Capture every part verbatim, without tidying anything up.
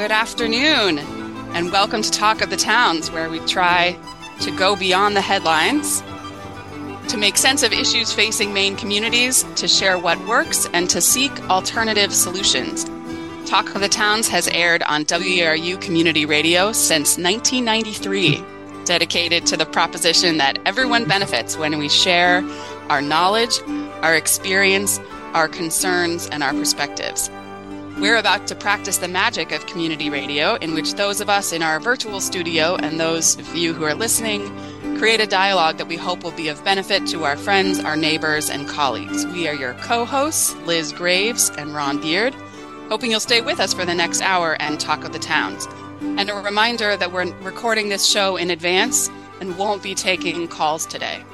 Good afternoon, and welcome to Talk of the Towns, where we try to go beyond the headlines, to make sense of issues facing Maine communities, to share what works, and to seek alternative solutions. Talk of the Towns has aired on W A R U Community Radio since nineteen ninety-three, dedicated to the proposition that everyone benefits when we share our knowledge, our experience, our concerns, and our perspectives. We're about to practice the magic of community radio, in which those of us in our virtual studio and those of you who are listening create a dialogue that we hope will be of benefit to our friends, our neighbors, and colleagues. We are your co-hosts, Liz Graves and Ron Beard, hoping you'll stay with us for the next hour and talk of the towns. And a reminder that we're recording this show in advance and won't be taking calls today.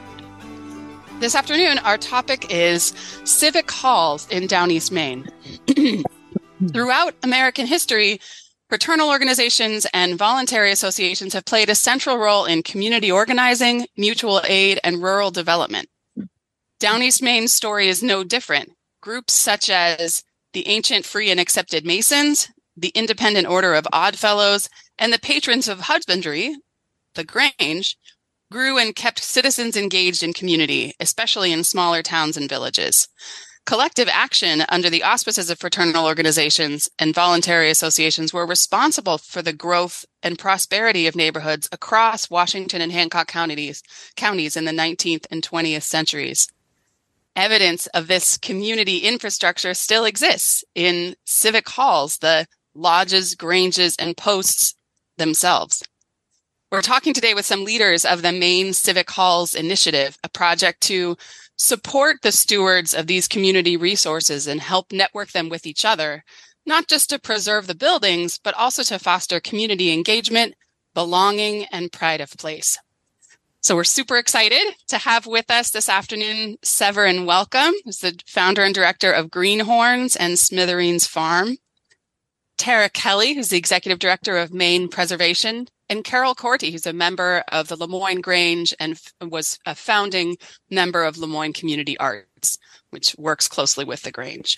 This afternoon, our topic is civic halls in Down East Maine. Throughout American history, fraternal organizations and voluntary associations have played a central role in community organizing, mutual aid, and rural development. Down East Maine's story is no different. Groups such as the Ancient Free and Accepted Masons, the Independent Order of Oddfellows, and the Patrons of Husbandry, the Grange, grew and kept citizens engaged in community, especially in smaller towns and villages. Collective action under the auspices of fraternal organizations and voluntary associations were responsible for the growth and prosperity of neighborhoods across Washington and Hancock counties, counties in the nineteenth and twentieth centuries. Evidence of this community infrastructure still exists in civic halls, the lodges, granges, and posts themselves. We're talking today with some leaders of the Maine Civic Halls Initiative, a project to support the stewards of these community resources and help network them with each other, not just to preserve the buildings, but also to foster community engagement, belonging, and pride of place. So we're super excited to have with us this afternoon Severin Welcome, who's the founder and director of Greenhorns and Smithereens Farm, Tara Kelly, who's the executive director of Maine Preservation, and Carol Corti, who's a member of the Lemoyne Grange and f- was a founding member of Lemoyne Community Arts, which works closely with the Grange.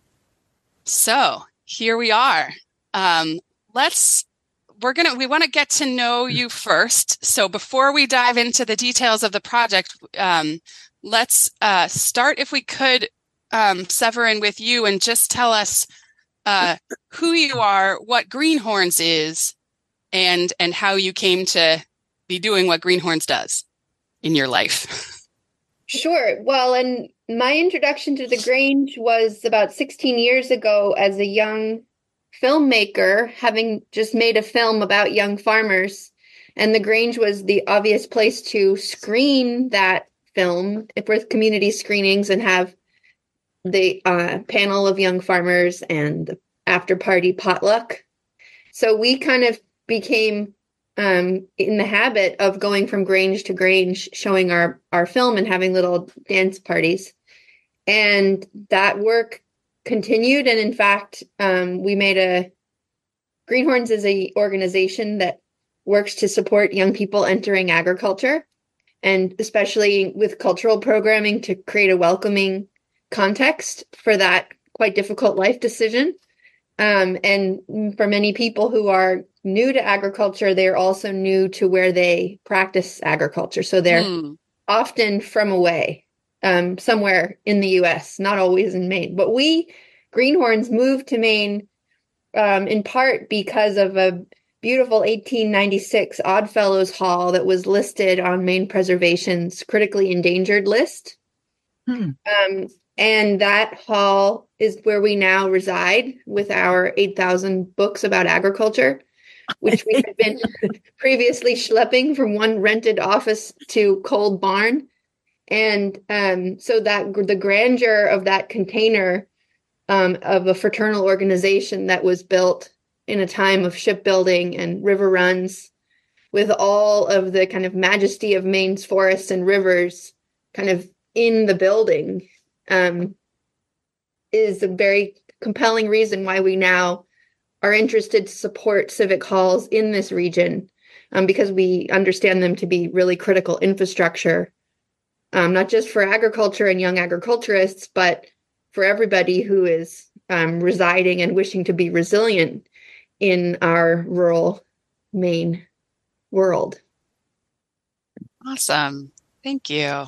So here we are. Um, let's, we're going to, we want to get to know you first. So before we dive into the details of the project, um, let's uh, start, if we could, um, Severin, with you, and just tell us uh, who you are, what Greenhorns is, and and how you came to be doing what Greenhorns does in your life. Sure. Well, and my introduction to the Grange was about sixteen years ago as a young filmmaker, having just made a film about young farmers. And the Grange was the obvious place to screen that film with community screenings and have the uh, panel of young farmers and the after party potluck. So we kind of became um, in the habit of going from Grange to Grange, showing our, our film and having little dance parties. And that work continued. And in fact, um, we made a, Greenhorns is a organization that works to support young people entering agriculture, and especially with cultural programming to create a welcoming context for that quite difficult life decision. Um, and for many people who are new to agriculture, they're also new to where they practice agriculture. So they're mm. often from away, um, somewhere in the U S, not always in Maine. But we, Greenhorns, moved to Maine um, in part because of a beautiful eighteen ninety-six Oddfellows Hall that was listed on Maine Preservation's critically endangered list. Hmm. Um, and that hall is where we now reside with our eight thousand books about agriculture, which we had been previously schlepping from one rented office to cold barn. And um, so that the grandeur of that container um, of a fraternal organization that was built in a time of shipbuilding and river runs, with all of the kind of majesty of Maine's forests and rivers kind of in the building, um, is a very compelling reason why we now are interested to support civic halls in this region, um, because we understand them to be really critical infrastructure, um, not just for agriculture and young agriculturists, but for everybody who is um, residing and wishing to be resilient in our rural Maine world. Awesome. Thank you.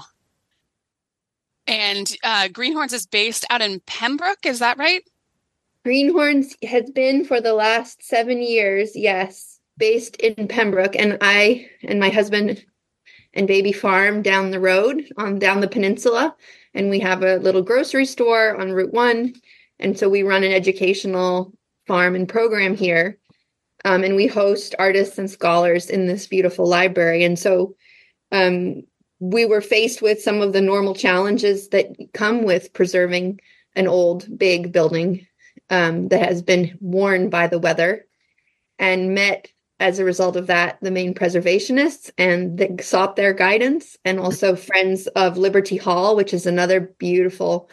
And uh, Greenhorns is based out in Pembroke, is that right? Greenhorns has been for the last seven years, yes, based in Pembroke. And I and my husband and baby farm down the road, on down the peninsula. And we have a little grocery store on Route One. And so we run an educational farm and program here. Um, and we host artists and scholars in this beautiful library. And so um, we were faced with some of the normal challenges that come with preserving an old, big building um, that has been worn by the weather, and met, as a result of that, the Maine preservationists, and they sought their guidance, and also Friends of Liberty Hall, which is another beautiful,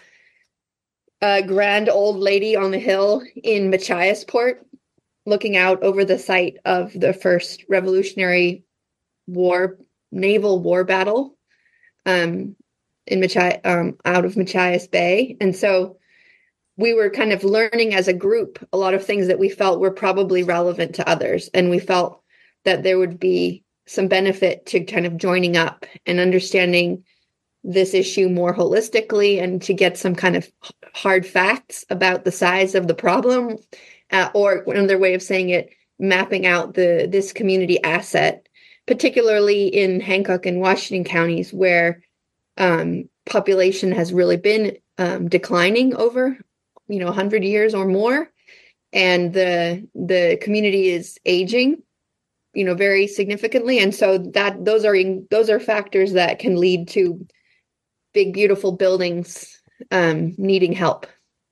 uh, grand old lady on the hill in Machiasport, looking out over the site of the first Revolutionary War, naval war battle um, in Machi- um, out of Machias Bay. And so we were kind of learning as a group a lot of things that we felt were probably relevant to others. And we felt that there would be some benefit to kind of joining up and understanding this issue more holistically, and to get some kind of hard facts about the size of the problem, uh, or another way of saying it, mapping out the this community asset, particularly in Hancock and Washington counties, where um, population has really been um, declining over you know, one hundred years or more. And the the community is aging, you know, very significantly. And so that those are those are factors that can lead to big, beautiful buildings um, needing help.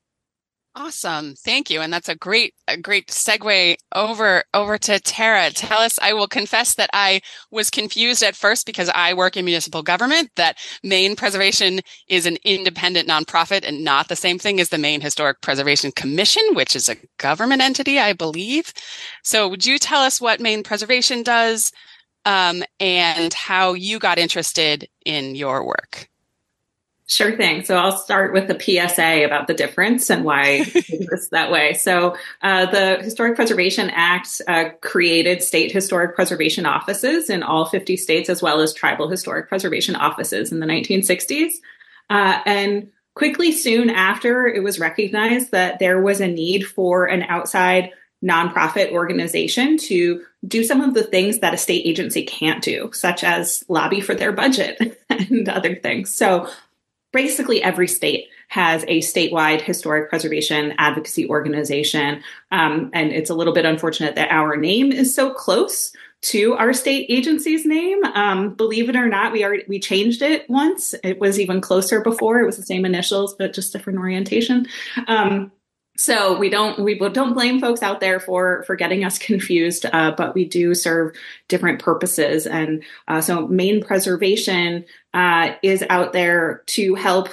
Awesome. Thank you. And that's a great, a great segue over, over to Tara. Tell us, I will confess that I was confused at first, because I work in municipal government, that Maine Preservation is an independent nonprofit and not the same thing as the Maine Historic Preservation Commission, which is a government entity, I believe. So would you tell us what Maine Preservation does, um, and how you got interested in your work? Sure thing. So I'll start with the P S A about the difference and why it's that way. So uh, the Historic Preservation Act uh, created state historic preservation offices in all fifty states, as well as tribal historic preservation offices in the nineteen sixties. Uh, and quickly soon after, it was recognized that there was a need for an outside nonprofit organization to do some of the things that a state agency can't do, such as lobby for their budget and other things. So basically, every state has a statewide historic preservation advocacy organization. Um, and it's a little bit unfortunate that our name is so close to our state agency's name. Um, believe it or not, we already we changed it once. It was even closer before. It was the same initials, but just different orientation. Um, so we don't we don't blame folks out there for for getting us confused, uh, but we do serve different purposes. And uh, so Maine Preservation uh, is out there to help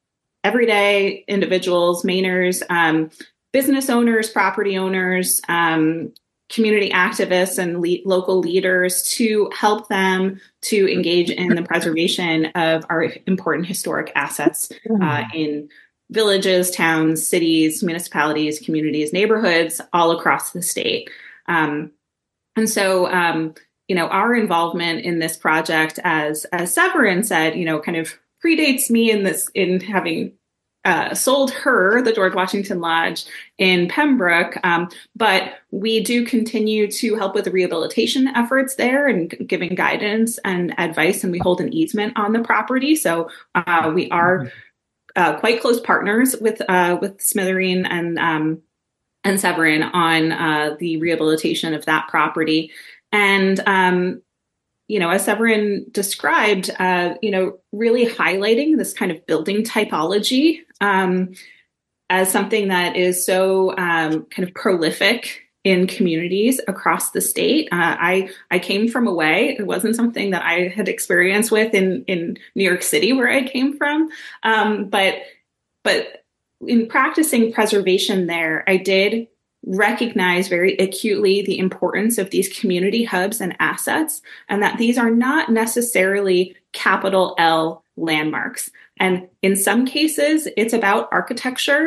everyday individuals, Mainers, um, business owners, property owners, um, community activists, and le- local leaders, to help them to engage in the preservation of our important historic assets uh, in villages, towns, cities, municipalities, communities, neighborhoods all across the state. Um, and so, um, you know, our involvement in this project, as as Severin said, you know, kind of predates me in this in having uh, sold her the George Washington Lodge in Pembroke. Um, but we do continue to help with the rehabilitation efforts there and giving guidance and advice, and we hold an easement on the property. So uh, we are Uh, quite close partners with uh, with Smithereen and um, and Severin on uh, the rehabilitation of that property. And um, you know, as Severin described, uh, you know, really highlighting this kind of building typology um, as something that is so um, kind of prolific in communities across the state. Uh, I I came from away. It wasn't something that I had experience with in, in New York City, where I came from. Um, but but in practicing preservation there, I did recognize very acutely the importance of these community hubs and assets, and that these are not necessarily capital L landmarks. And in some cases, it's about architecture.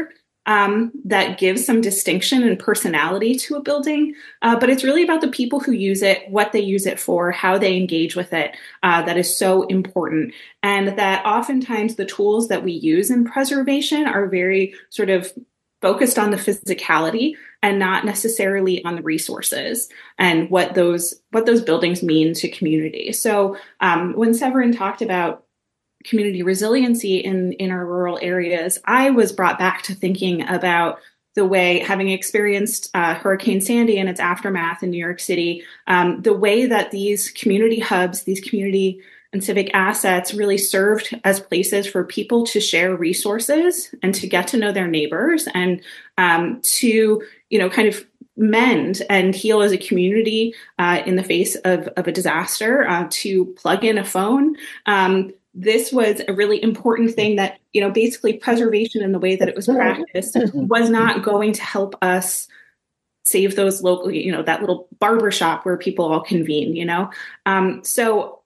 um, that gives some distinction and personality to a building. Uh, but it's really about the people who use it, what they use it for, how they engage with it, uh, that is so important. And that oftentimes the tools that we use in preservation are very sort of focused on the physicality and not necessarily on the resources and what those what those buildings mean to community. So um, when Severin talked about community resiliency in, in our rural areas, I was brought back to thinking about the way, having experienced uh, Hurricane Sandy and its aftermath in New York City, um, the way that these community hubs, these community and civic assets really served as places for people to share resources and to get to know their neighbors and um, to, you know, kind of mend and heal as a community uh, in the face of, of a disaster, uh, to plug in a phone. Um, this was a really important thing that, you know, basically preservation in the way that it was practiced was not going to help us save those local, you know, that little barbershop where people all convene, you know. Um, so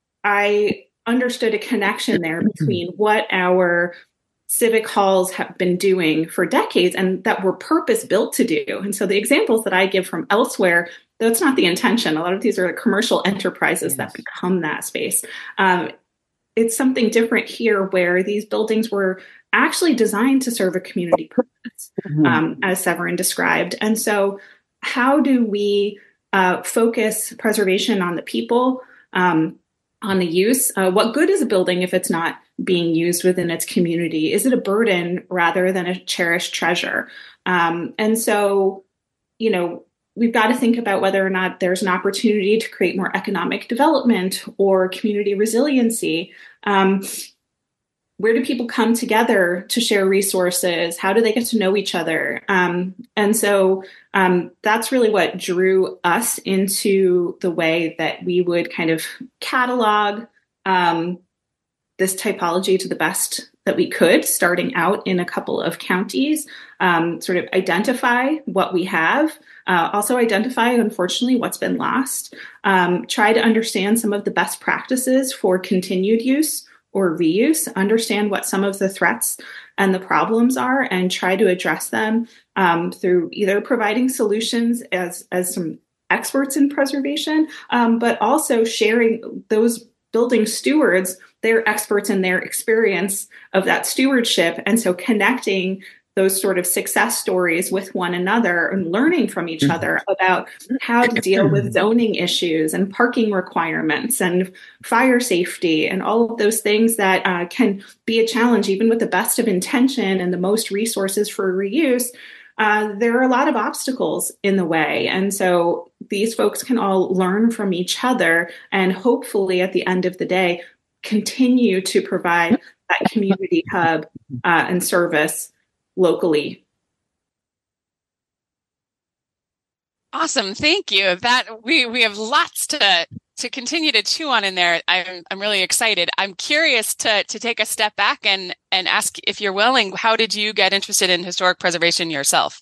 I understood a connection there between what our civic halls have been doing for decades and that were purpose built to do. And so the examples that I give from elsewhere, that's not the intention. A lot of these are commercial enterprises yes. that become that space. Um, it's something different here where these buildings were actually designed to serve a community purpose, mm-hmm. um, as Severin described. And so how do we uh, focus preservation on the people, um, on the use? Uh, what good is a building if it's not being used within its community? Is it a burden rather than a cherished treasure? Um, and so, you know, we've got to think about whether or not there's an opportunity to create more economic development or community resiliency. Um, where do people come together to share resources? How do they get to know each other? Um, and so um, that's really what drew us into the way that we would kind of catalog um, this typology to the best that we could, starting out in a couple of counties, um, sort of identify what we have, uh, also identify, unfortunately, what's been lost, um, try to understand some of the best practices for continued use or reuse, understand what some of the threats and the problems are, and try to address them um, through either providing solutions as, as some experts in preservation, um, but also sharing those building stewards, they're experts in their experience of that stewardship. And so connecting those sort of success stories with one another and learning from each mm-hmm. other about how to deal with zoning issues and parking requirements and fire safety and all of those things that uh, can be a challenge, even with the best of intention and the most resources for reuse. Uh, there are a lot of obstacles in the way. And so these folks can all learn from each other and hopefully at the end of the day, continue to provide that community hub uh, and service locally. Awesome. Thank you. That we, we have lots to to continue to chew on in there. I'm I'm really excited. I'm curious to to take a step back and and ask, if you're willing, how did you get interested in historic preservation yourself?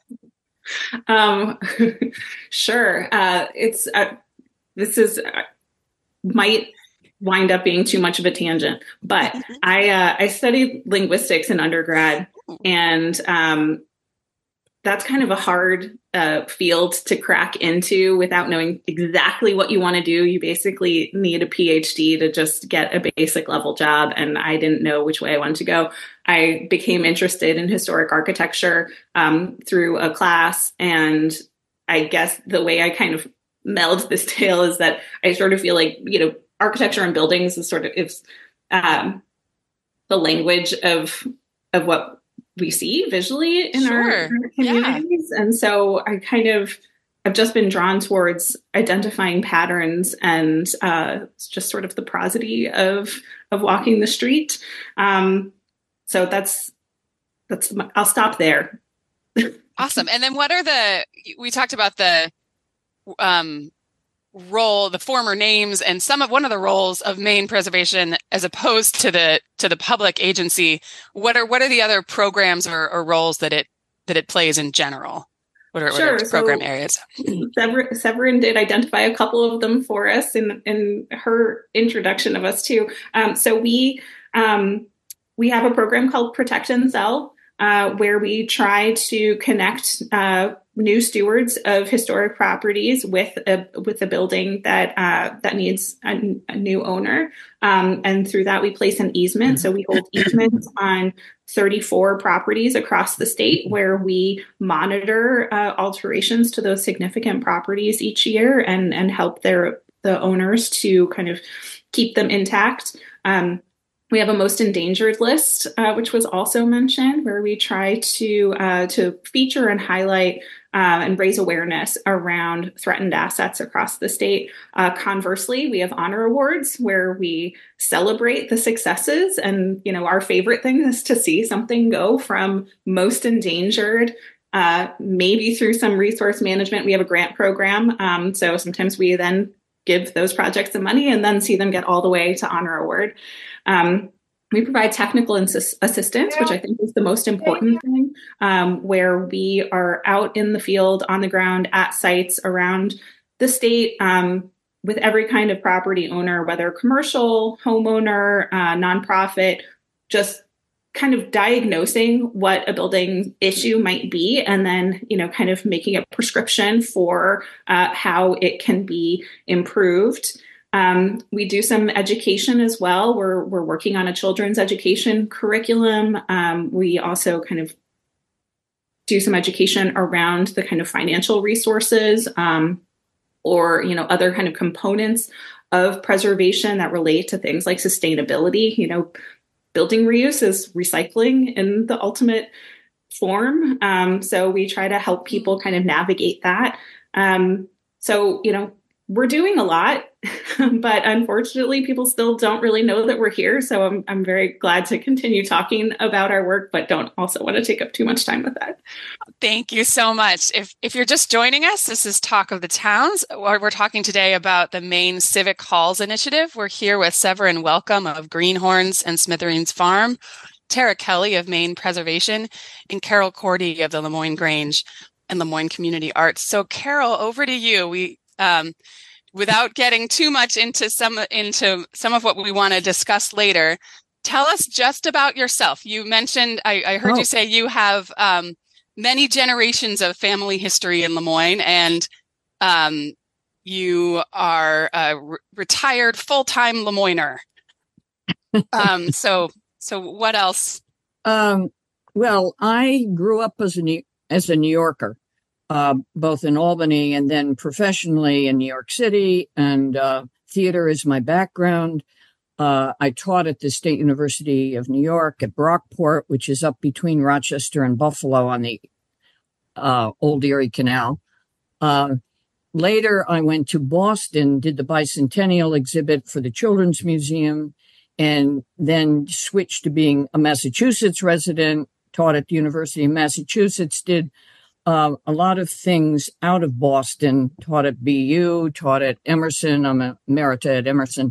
Um, sure. Uh, it's uh, this is uh, might wind up being too much of a tangent, but I uh, I studied linguistics in undergrad, and um, that's kind of a hard uh, field to crack into without knowing exactly what you want to do. You basically need a PhD to just get a basic level job, and I didn't know which way I wanted to go. I became interested in historic architecture um, through a class, and I guess the way I kind of meld this tale is that I sort of feel like, you know, architecture and buildings is sort of is um, the language of of what we see visually in sure. our, our communities. Yeah. And so I kind of have just been drawn towards identifying patterns and uh, just sort of the prosody of of walking the street. Um, so that's that's my, I'll stop there. Awesome. And then what are the, we talked about the um, role, the former names, and some of one of the roles of Maine preservation as opposed to the to the public agency. What are what are the other programs or, or roles that it that it plays in general? What are, sure. what are program so areas? Sever- Severin did identify a couple of them for us in in her introduction of us too. Um, so we um, we have a program called Protect and Sell, uh, where we try to connect uh, new stewards of historic properties with a with a building that uh, that needs a, a new owner, um, and through that we place an easement. So we hold easements on thirty-four properties across the state, where we monitor uh, alterations to those significant properties each year and and help their the owners to kind of keep them intact. Um, We have a most endangered list, uh, which was also mentioned, where we try to uh, to feature and highlight uh, and raise awareness around threatened assets across the state. Uh, conversely, we have honor awards where we celebrate the successes. And, you know, our favorite thing is to see something go from most endangered, uh, maybe through some resource management. We have a grant program. Um, so sometimes we then give those projects the money and then see them get all the way to honor award. Um, we provide technical insist- assistance, which I think is the most important thing, um, where we are out in the field, on the ground, at sites around the state, um, with every kind of property owner, whether commercial, homeowner, uh, nonprofit, just kind of diagnosing what a building issue might be, and then, you know, kind of making a prescription for uh, how it can be improved. Um, we do some education as well. We're we're working on a children's education curriculum. Um, we also kind of do some education around the kind of financial resources, um, or, you know, other kind of components of preservation that relate to things like sustainability. You know, building reuse is recycling in the ultimate form. Um, so we try to help people kind of navigate that. Um, so, you know, we're doing a lot, but unfortunately, people still don't really know that we're here. So I'm I'm very glad to continue talking about our work, but don't also want to take up too much time with that. Thank you so much. If if you're just joining us, this is Talk of the Towns. We're talking today about the Maine Civic Halls Initiative. We're here with Severin Welcome of Greenhorns and Smithereens Farm, Tara Kelly of Maine Preservation, and Carol Cordy of the Lemoyne Grange and Lemoyne Community Arts. So Carol, over to you. We um, without getting too much into some into some of what we want to discuss later, tell us just about yourself. You mentioned, I, I heard oh. you say you have um, many generations of family history in Lemoyne, and um, you are a re- retired full-time Lemoyner. um, so, so what else? Um, well, I grew up as a New, as a New Yorker. Uh, both in Albany and then professionally in New York City, and uh, theater is my background. Uh, I taught at the State University of New York at Brockport, which is up between Rochester and Buffalo on the uh, Old Erie Canal. Uh, later, I went to Boston, did the bicentennial exhibit for the Children's Museum, and then switched to being a Massachusetts resident, taught at the University of Massachusetts, did Uh, a lot of things out of Boston, taught at B U, taught at Emerson. I'm a emerita at Emerson.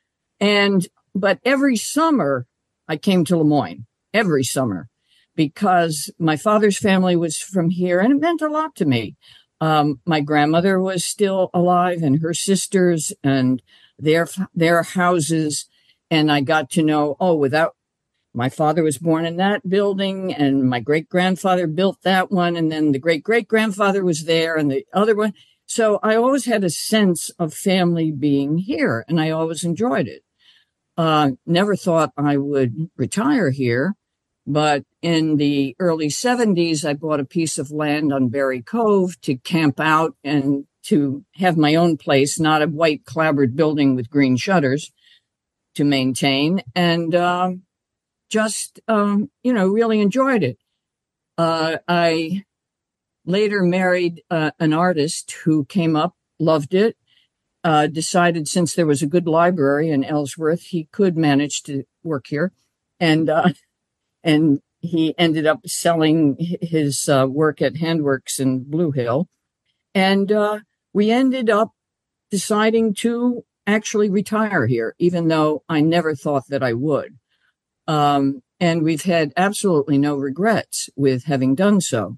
And, but every summer I came to Lemoyne, every summer, because my father's family was from here and it meant a lot to me. Um, my grandmother was still alive and her sisters and their, their houses. And I got to know, oh, without, my father was born in that building and my great-grandfather built that one. And then the great-great-grandfather was there and the other one. So I always had a sense of family being here and I always enjoyed it. Uh, never thought I would retire here, but in the early seventies, I bought a piece of land on Berry Cove to camp out and to have my own place, not a white clapboard building with green shutters to maintain. And, um, just, um, you know, really enjoyed it. Uh, I later married uh, an artist who came up, loved it, uh, decided since there was a good library in Ellsworth, he could manage to work here. And, uh, and he ended up selling his uh, work at Handworks in Blue Hill. And uh, we ended up deciding to actually retire here, even though I never thought that I would. Um, and we've had absolutely no regrets with having done so.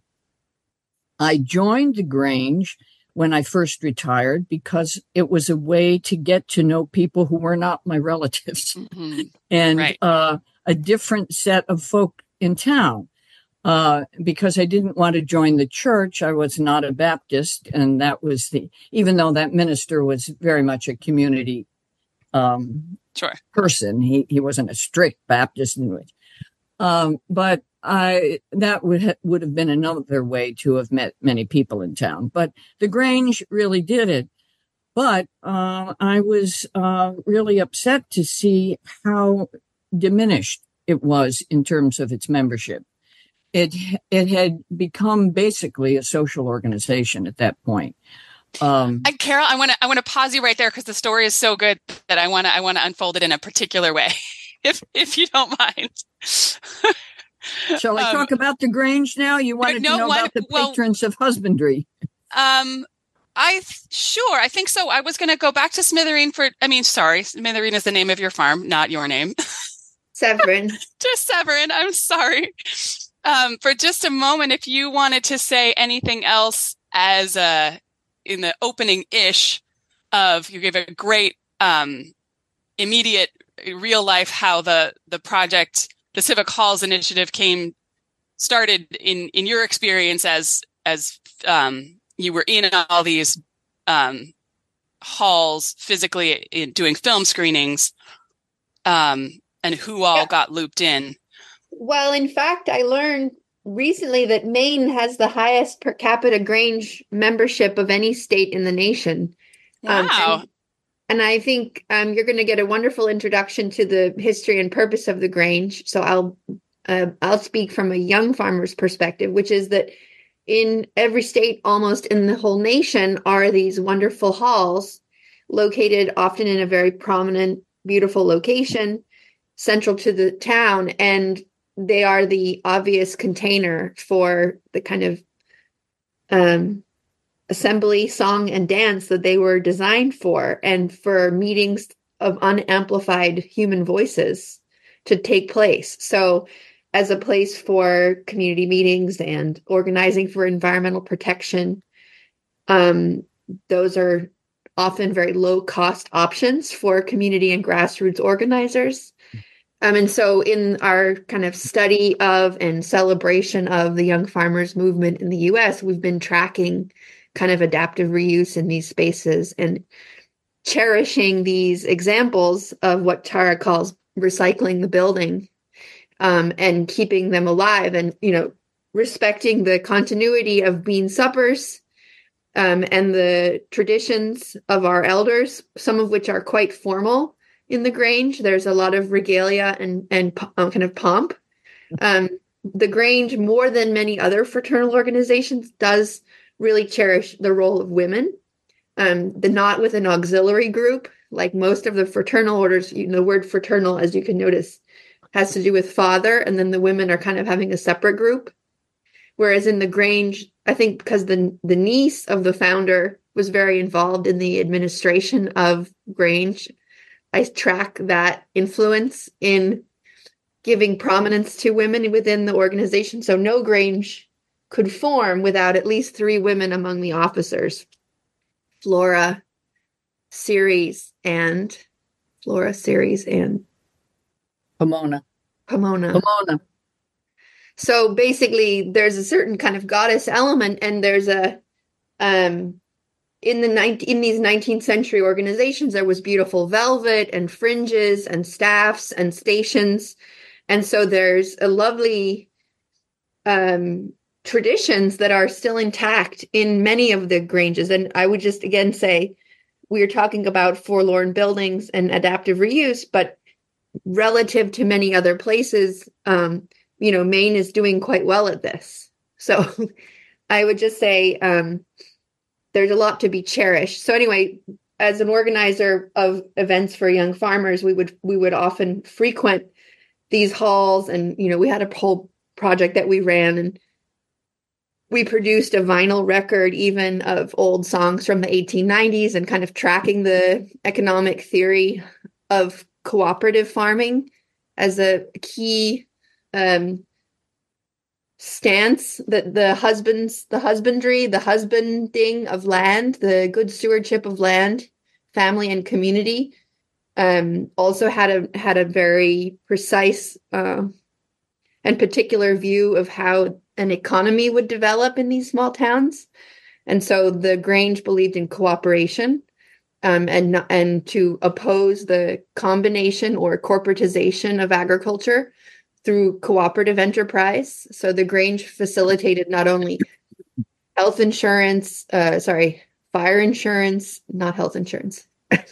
I joined the Grange when I first retired because it was a way to get to know people who were not my relatives mm-hmm. and right. uh, a different set of folk in town. Uh, because I didn't want to join the church. I was not a Baptist. And that was the, even though that minister was very much a community um, sure. person, he, he wasn't a strict Baptist. Um, but I, that would, ha- would have been another way to have met many people in town. But the Grange really did it. But uh, I was uh, really upset to see how diminished it was in terms of its membership. It it had become basically a social organization at that point. Um, and Carol, I want to I want to pause you right there because the story is so good that I want to I want to unfold it in a particular way, if if you don't mind. Shall I um, talk about the Grange now? You wanted no, to know one, about the patrons well, of husbandry. Um, I sure I think so. I was going to go back to Smithereen for. I mean, sorry, Smithereen is the name of your farm, not your name. Severin. Just Severin. I'm sorry. Um, for just a moment, if you wanted to say anything else as a, in the opening ish of, you gave a great, um, immediate real life, how the, the project, the Civic Halls initiative came, started in, in your experience as, as, um, you were in all these, um, halls physically in, doing film screenings, um, and who all yeah. got looped in. Well, in fact, I learned recently that Maine has the highest per capita Grange membership of any state in the nation. Wow. Um, and, and I think um, you're going to get a wonderful introduction to the history and purpose of the Grange. So I'll uh, I'll speak from a young farmer's perspective, which is that in every state, almost in the whole nation, are these wonderful halls located often in a very prominent, beautiful location, central to the town. And they are the obvious container for the kind of um, assembly, song, and dance that they were designed for, and for meetings of unamplified human voices to take place. So as a place for community meetings and organizing for environmental protection, um, those are often very low-cost options for community and grassroots organizers. Um, and so in our kind of study of and celebration of the young farmers movement in the U S, we've been tracking kind of adaptive reuse in these spaces and cherishing these examples of what Tara calls recycling the building, um, and keeping them alive, and, you know, respecting the continuity of bean suppers, um, and the traditions of our elders, some of which are quite formal. In the Grange, there's a lot of regalia and and um, kind of pomp. Um, the Grange, more than many other fraternal organizations, does really cherish the role of women. Um, the not with an auxiliary group, like most of the fraternal orders. You know, the word fraternal, as you can notice, has to do with father, and then the women are kind of having a separate group. Whereas in the Grange, I think because the the niece of the founder was very involved in the administration of Grange, I track that influence in giving prominence to women within the organization. So no Grange could form without at least three women among the officers. Flora, Ceres, and Flora, Ceres, and Pomona. Pomona. Pomona. So basically, there's a certain kind of goddess element, and there's a um in the nineteen in these nineteenth century organizations, there was beautiful velvet and fringes and staffs and stations. And so there's a lovely um, traditions that are still intact in many of the Granges. And I would just again say, we're talking about forlorn buildings and adaptive reuse, but relative to many other places, um, you know, Maine is doing quite well at this. So I would just say, um, there's a lot to be cherished. So anyway, as an organizer of events for young farmers, we would we would often frequent these halls, and you know, we had a whole project that we ran, and we produced a vinyl record even of old songs from the eighteen nineties, and kind of tracking the economic theory of cooperative farming as a key um, stance, that the husbands, the husbandry, the husbanding of land, the good stewardship of land, family, and community, um, also had a had a very precise uh, and particular view of how an economy would develop in these small towns. And so the Grange believed in cooperation, um, and and to oppose the combination or corporatization of agriculture through cooperative enterprise. So the Grange facilitated not only health insurance, uh, sorry, fire insurance, not health insurance,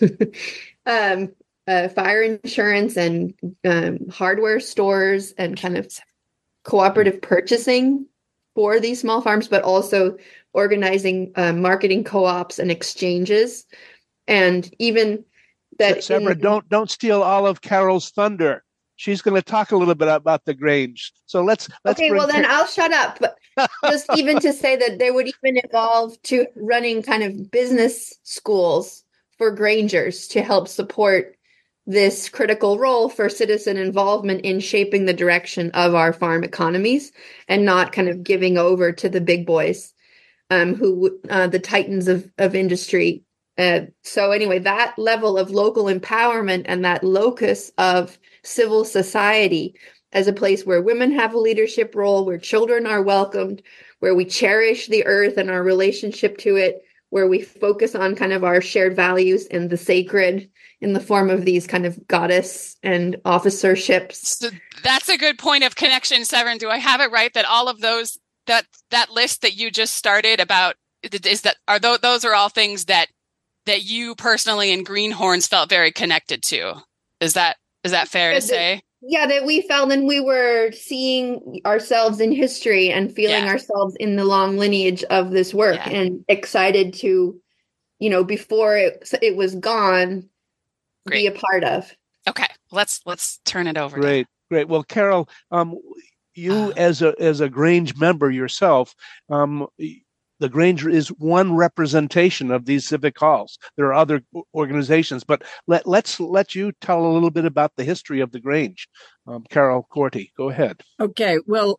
um, uh, fire insurance and um, hardware stores and kind of cooperative purchasing for these small farms, but also organizing uh, marketing co-ops and exchanges. And even that Sabra, in- don't don't steal all of Carol's thunder. She's going to talk a little bit about the Grange. So let's let's. Okay, well then I'll shut up. But just even to say that they would even evolve to running kind of business schools for Grangers to help support this critical role for citizen involvement in shaping the direction of our farm economies, and not kind of giving over to the big boys, um, who uh, the titans of of industry. Uh, so anyway, that level of local empowerment and that locus of civil society as a place where women have a leadership role, where children are welcomed, where we cherish the earth and our relationship to it, where we focus on kind of our shared values and the sacred in the form of these kind of goddess and officerships. So that's a good point of connection, Severin. Do I have it right that all of those, that that list that you just started about, is that, are those, those are all things that that you personally in Greenhorns felt very connected to? Is that is that fair to say? Yeah, that we felt, and we were seeing ourselves in history and feeling yeah. ourselves in the long lineage of this work, yeah. and excited to, you know, before it, it was gone, Great. be a part of. Okay, let's let's turn it over. Great, to- great. Well, Carol, um, you uh, as a as a Grange member yourself, um, the Grange is one representation of these civic halls. There are other organizations, but let, let's let you tell a little bit about the history of the Grange. Um, Carol Corti, go ahead. Okay, well,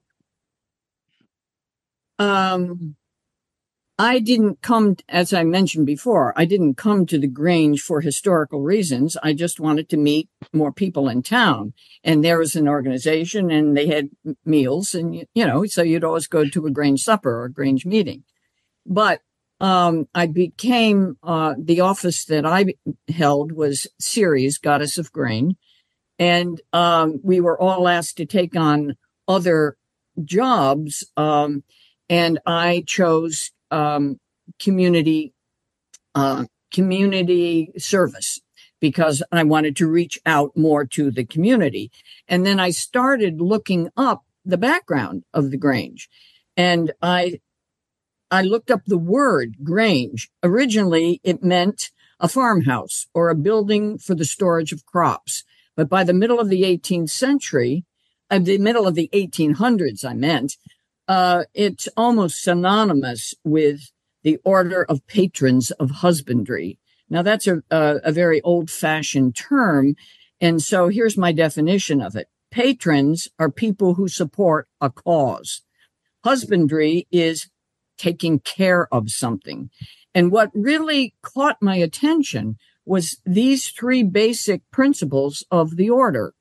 um, I didn't come, as I mentioned before, I didn't come to the Grange for historical reasons. I just wanted to meet more people in town. And there was an organization and they had meals and, you know, so you'd always go to a Grange supper or a Grange meeting. But um, I became, uh, the office that I held was Ceres, Goddess of Grain. And um, we were all asked to take on other jobs. Um, and I chose um, community, uh, community service because I wanted to reach out more to the community. And then I started looking up the background of the Grange. And I I looked up the word Grange. Originally, it meant a farmhouse or a building for the storage of crops. But by the middle of the eighteenth century, uh, the middle of the eighteen hundreds, I meant, uh, it's almost synonymous with the Order of Patrons of Husbandry. Now, that's a, a, a very old-fashioned term. And so here's my definition of it. Patrons are people who support a cause. Husbandry is taking care of something. And what really caught my attention was these three basic principles of the order.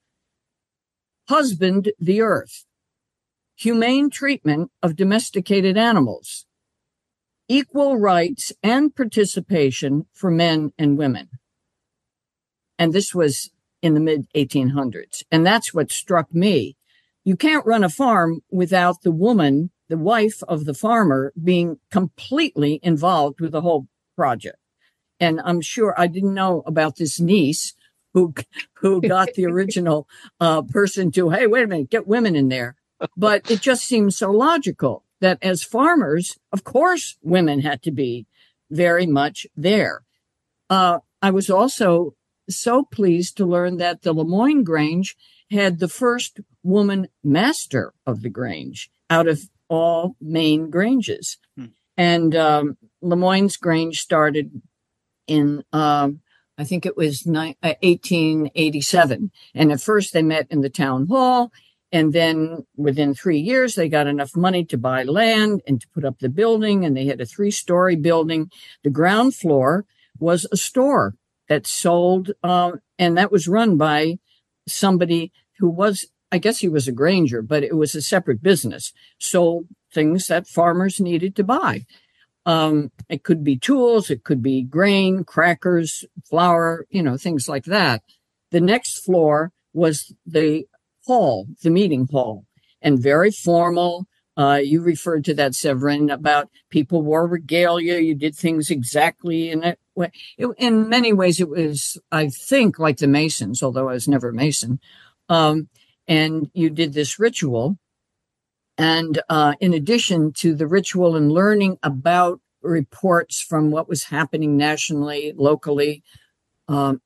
Husband the earth, humane treatment of domesticated animals, equal rights and participation for men and women. And this was in the mid eighteen hundreds. And that's what struck me. You can't run a farm without the woman, the wife of the farmer, being completely involved with the whole project. And I'm sure I didn't know about this niece who who got the original uh, person to, hey, wait a minute, get women in there. But it just seems so logical that as farmers, of course, women had to be very much there. Uh, I was also so pleased to learn that the Lemoyne Grange had the first woman master of the Grange out of all Maine Granges. Hmm. And um, Lemoyne's Grange started in, um, I think it was ni- uh, eighteen eighty-seven. And at first they met in the town hall. And then within three years, they got enough money to buy land and to put up the building. And they had a three-story building. The ground floor was a store that sold, uh, and that was run by somebody who was I guess he was a Granger, but it was a separate business. Sold things that farmers needed to buy. Um, it could be tools, it could be grain, crackers, flour, you know, things like that. The next floor was the hall, the meeting hall, and very formal. Uh, you referred to that, Severin, about people wore regalia. You did things exactly in that way. It, in many ways, it was, I think, like the Masons, although I was never a Mason. Um, and you did this ritual. And uh, in addition to the ritual and learning about reports from what was happening nationally, locally, um,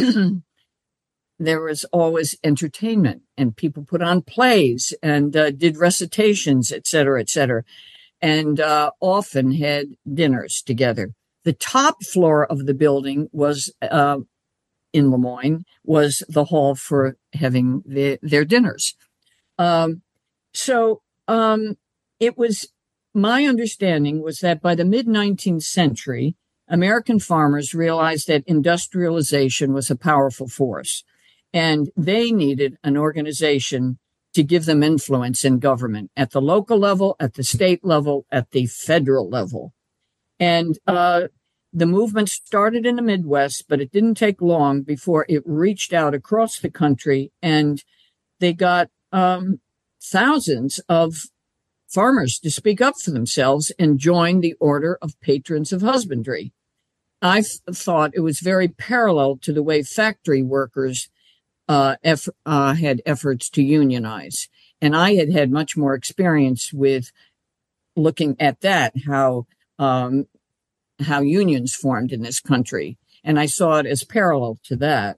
there was always entertainment, and people put on plays and uh, did recitations, et cetera, et cetera, and uh, often had dinners together. The top floor of the building was uh, in Lemoyne was the hall for having the, their dinners. Um, so um, it was my understanding was that by the mid nineteenth century, American farmers realized that industrialization was a powerful force. And they needed an organization to give them influence in government at the local level, at the state level, at the federal level. And uh, the movement started in the Midwest, but it didn't take long before it reached out across the country, and they got um, thousands of farmers to speak up for themselves and join the Order of Patrons of Husbandry. I th- thought it was very parallel to the way factory workers Uh, eff- uh, had efforts to unionize. And I had had much more experience with looking at that, how, um, how unions formed in this country. And I saw it as parallel to that.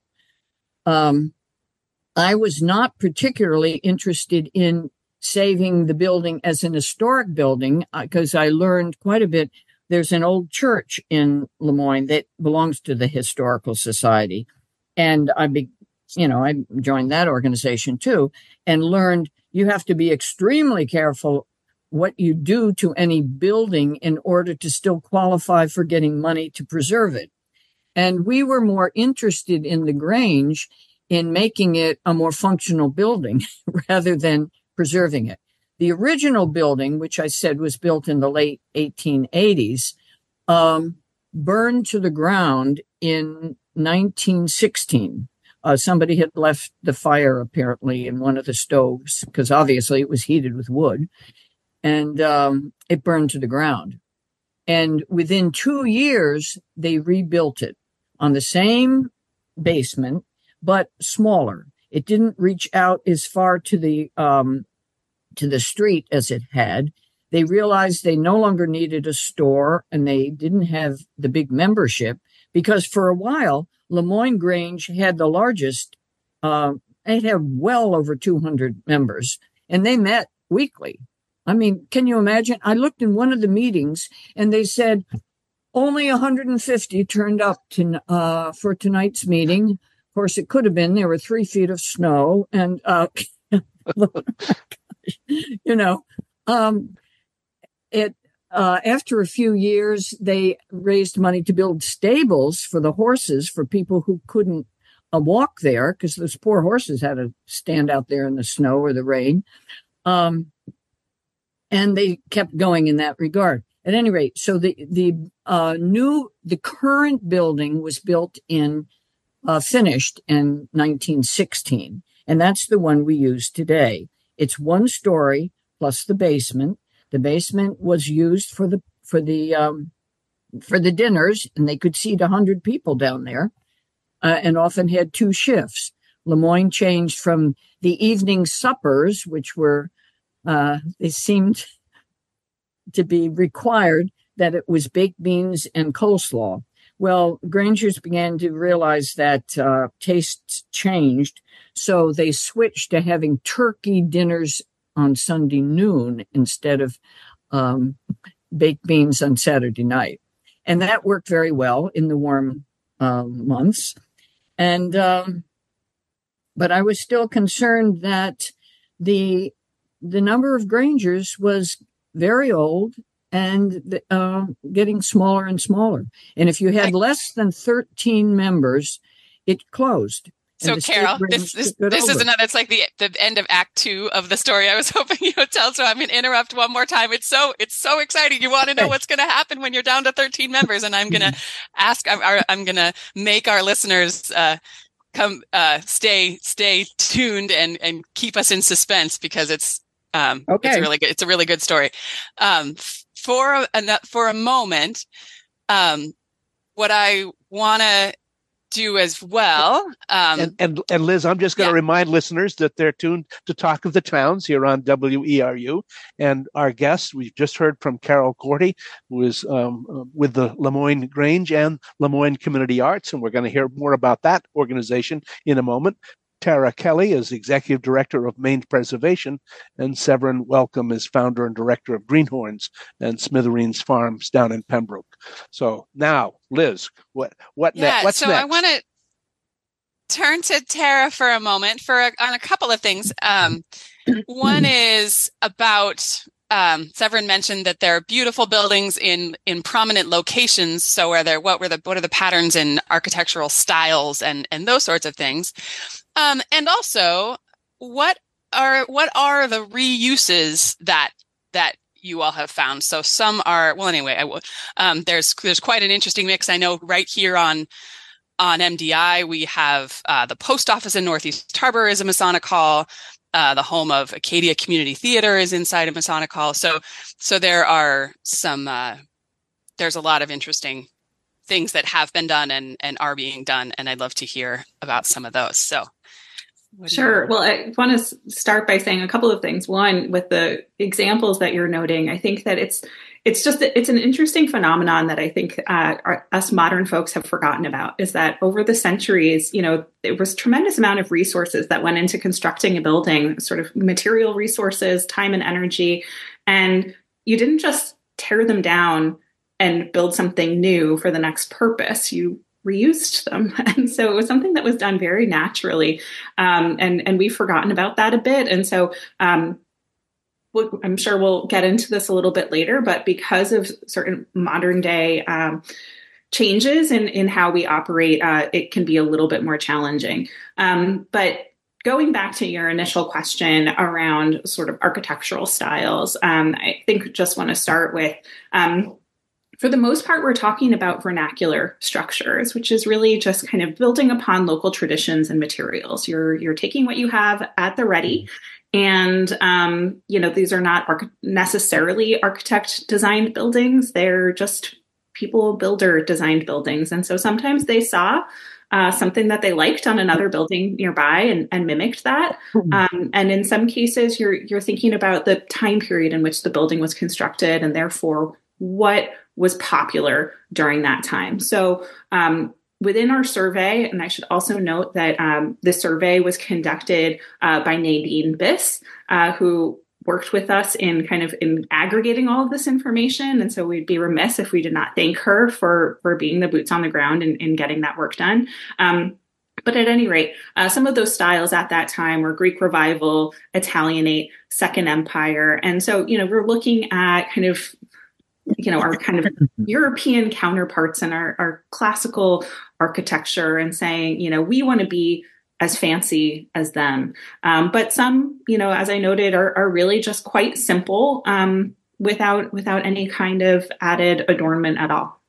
Um, I was not particularly interested in saving the building as an historic building because uh, I learned quite a bit. There's an old church in Lemoyne that belongs to the Historical Society. And I be You know, I joined that organization too and learned you have to be extremely careful what you do to any building in order to still qualify for getting money to preserve it. And we were more interested in the Grange in making it a more functional building rather than preserving it. The original building, which I said was built in the late eighteen eighties, um, burned to the ground in nineteen sixteen. Uh, somebody had left the fire apparently in one of the stoves because obviously it was heated with wood, and um, it burned to the ground. And within two years, they rebuilt it on the same basement, but smaller. It didn't reach out as far to the um, to the street as it had. They realized they no longer needed a store, and they didn't have the big membership because for a while, Lemoyne Grange had the largest, uh, it had well over two hundred members, and they met weekly. I mean, can you imagine? I looked in one of the meetings and they said only one hundred fifty turned up to, uh, for tonight's meeting. Of course, it could have been there were three feet of snow and, uh, you know, um, it, Uh, after a few years, they raised money to build stables for the horses for people who couldn't uh, walk there because those poor horses had to stand out there in the snow or the rain. Um, and they kept going in that regard. At any rate, so the, the uh, new, the current building was built in, uh, finished in nineteen sixteen. And that's the one we use today. It's one story plus the basement. The basement was used for the for the um, for the dinners, and they could seat a hundred people down there, uh, and often had two shifts. Lemoyne changed from the evening suppers, which were uh, they seemed to be required, that it was baked beans and coleslaw. Well, Grangers began to realize that uh, tastes changed, so they switched to having turkey dinners on Sunday noon instead of um, baked beans on Saturday night. And that worked very well in the warm um, months. And, um, but I was still concerned that the, the number of Grangers was very old and uh, getting smaller and smaller. And if you had less than thirteen members, it closed. So, and the Carol, state this branch is took it this is over. another. It's like the the end of Act Two of the story I was hoping you would tell. So I'm going to interrupt one more time. It's so it's so exciting. You want to know Okay. what's going to happen when you're down to thirteen members, and I'm going to ask. I'm, I'm going to make our listeners uh, come uh, stay stay tuned and and keep us in suspense because it's um Okay. it's a really good it's a really good story. Um, for a for a moment, um, what I want to do as well. Um, And, and and Liz, I'm just going to yeah. remind listeners that they're tuned to Talk of the Towns here on W E R U. And our guest, we've just heard from Carol Corti, who is um, uh, with the Lemoyne Grange and Lemoyne Community Arts. And we're going to hear more about that organization in a moment. Tara Kelly is Executive Director of Maine Preservation, and Severin Welcome is Founder and Director of Greenhorns and Smithereens Farms down in Pembroke. So now, Liz, what what yeah, ne- what's so next? I want to turn to Tara for a moment for a, on a couple of things. Um, one is about um, Severin mentioned that there are beautiful buildings in in prominent locations. So, are there what were the what are the patterns in architectural styles and and those sorts of things? Um, and also, what are what are the reuses that that you all have found? So some are well. Anyway, I will. Um, there's there's quite an interesting mix. I know right here on on M D I we have uh, the post office in Northeast Harbor is a Masonic Hall. Uh, the home of Acadia Community Theater is inside a Masonic Hall. So so there are some. Uh, there's a lot of interesting things that have been done and and are being done, and I'd love to hear about some of those. So. Sure. Well, I want to start by saying a couple of things. One, with the examples that you're noting, I think that it's it's just it's an interesting phenomenon that I think uh, our, us modern folks have forgotten about. Is that over the centuries, you know, there was a tremendous amount of resources that went into constructing a building, sort of material resources, time and energy, and you didn't just tear them down and build something new for the next purpose. You reused them. And so it was something that was done very naturally. Um, and, and we've forgotten about that a bit. And so um, we'll, I'm sure we'll get into this a little bit later, but because of certain modern day um, changes in, in how we operate, uh, it can be a little bit more challenging. Um, but going back to your initial question around sort of architectural styles, um, I think just want to start with um, for the most part, we're talking about vernacular structures, which is really just kind of building upon local traditions and materials. You're you're taking what you have at the ready, and um, you know these are not arch- necessarily architect designed buildings. They're just people builder designed buildings, and so sometimes they saw uh, something that they liked on another building nearby and, and mimicked that. Um, and in some cases, you're you're thinking about the time period in which the building was constructed, and therefore what was popular during that time. So um, within our survey, and I should also note that um, the survey was conducted uh, by Nadine Biss, uh, who worked with us in kind of in aggregating all of this information. And so we'd be remiss if we did not thank her for, for being the boots on the ground and, and getting that work done. Um, But at any rate, uh, some of those styles at that time were Greek Revival, Italianate, Second Empire. And so, you know, we're looking at kind of you know, our kind of European counterparts in our, our classical architecture and saying, you know, we want to be as fancy as them. Um, but some, you know, as I noted, are, are really just quite simple um, without without any kind of added adornment at all.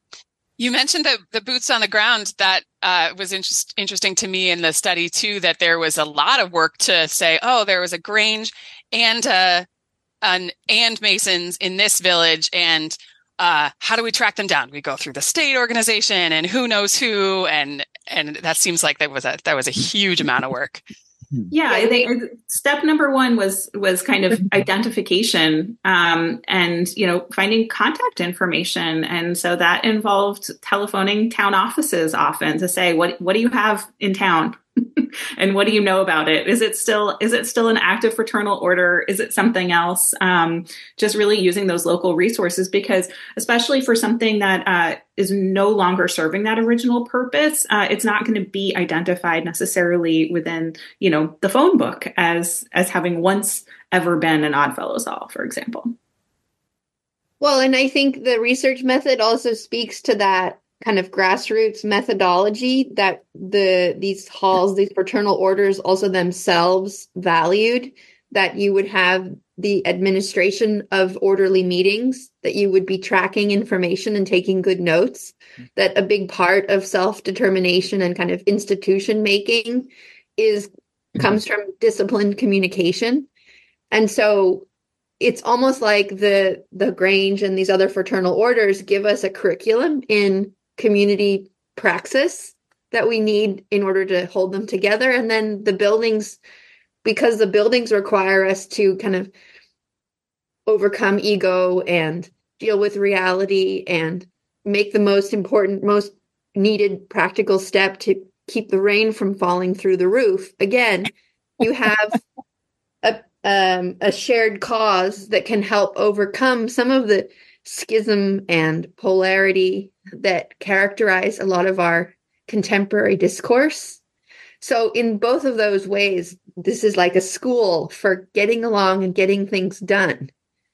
You mentioned the, the boots on the ground. That uh, was interest, interesting to me in the study, too, that there was a lot of work to say, oh, there was a Grange and a And, and Masons in this village, and uh, how do we track them down? We go through the state organization, and who knows who, and and that seems like that was a that was a huge amount of work. Yeah, they, step number one was was kind of identification, um, and you know finding contact information, and so that involved telephoning town offices often to say what what do you have in town. And what do you know about it? Is it still is it still an active fraternal order? Is it something else? Um, just really using those local resources, because especially for something that uh, is no longer serving that original purpose, uh, it's not going to be identified necessarily within you know the phone book as as having once ever been an Oddfellows Hall, for example. Well, and I think the research method also speaks to that kind of grassroots methodology that the these halls, these fraternal orders also themselves valued, that you would have the administration of orderly meetings, that you would be tracking information and taking good notes, that a big part of self-determination and kind of institution making is comes from disciplined communication. And so it's almost like the the Grange and these other fraternal orders give us a curriculum in community praxis that we need in order to hold them together. And then the buildings, because the buildings require us to kind of overcome ego and deal with reality and make the most important, most needed practical step to keep the rain from falling through the roof. Again, you have a um, a shared cause that can help overcome some of the schism and polarity that characterize a lot of our contemporary discourse. So in both of those ways, this is like a school for getting along and getting things done.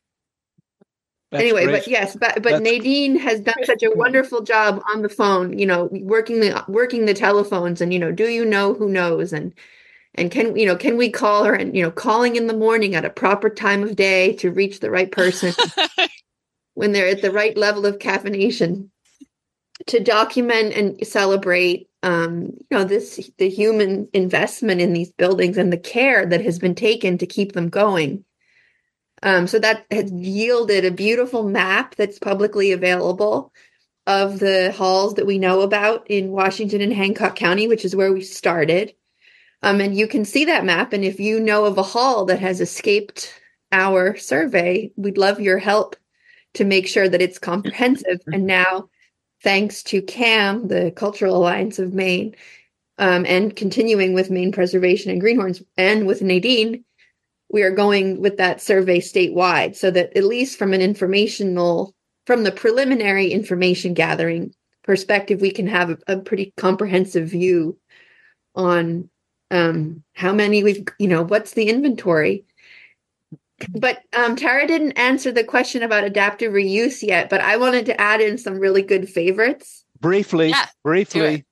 That's anyway, great. But yes, but but That's... Nadine has done such a wonderful job on the phone, you know, working the working the telephones and, you know, do you know who knows, and and can, you know, can we call her, and, you know, calling in the morning at a proper time of day to reach the right person when they're at the right level of caffeination, to document and celebrate, um, you know, this, the human investment in these buildings and the care that has been taken to keep them going. Um, so that has yielded a beautiful map that's publicly available of the halls that we know about in Washington and Hancock County, which is where we started. Um, and you can see that map. And if you know of a hall that has escaped our survey, we'd love your help to make sure that it's comprehensive. And now, thanks to C A M, the Cultural Alliance of Maine, um, and continuing with Maine Preservation and Greenhorns, and with Nadine, we are going with that survey statewide, so that at least from an informational, from the preliminary information gathering perspective, we can have a, a pretty comprehensive view on um, how many we've, you know, what's the inventory. But um, Tara didn't answer the question about adaptive reuse yet, but I wanted to add in some really good favorites. Briefly, yeah, briefly.